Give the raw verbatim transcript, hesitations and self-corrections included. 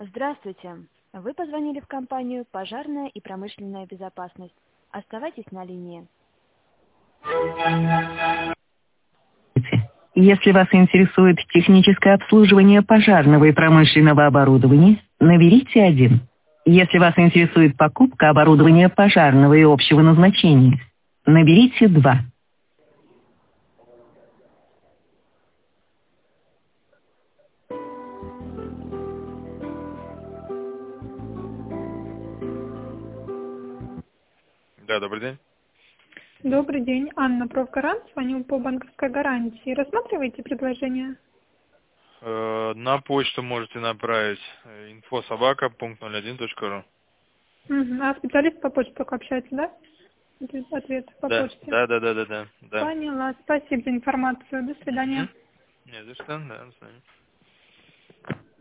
Здравствуйте. Вы позвонили в компанию «Пожарная и промышленная безопасность». Оставайтесь на линии. Если вас интересует техническое обслуживание пожарного и промышленного оборудования, наберите один. Если вас интересует покупка оборудования пожарного и общего назначения, наберите два. Да, добрый день. Добрый день, Анна, профгарант, звоню по банковской гарантии. Рассматриваете предложение? Э, на почту можете направить инфо собака пункт ноль один точка ру. Угу. А специалист по почте только общается, да? Ответ по Да, почте. да, да, да, да, да, да. Поняла. Спасибо за информацию. До свидания. Угу. Не за что, да, до свидания.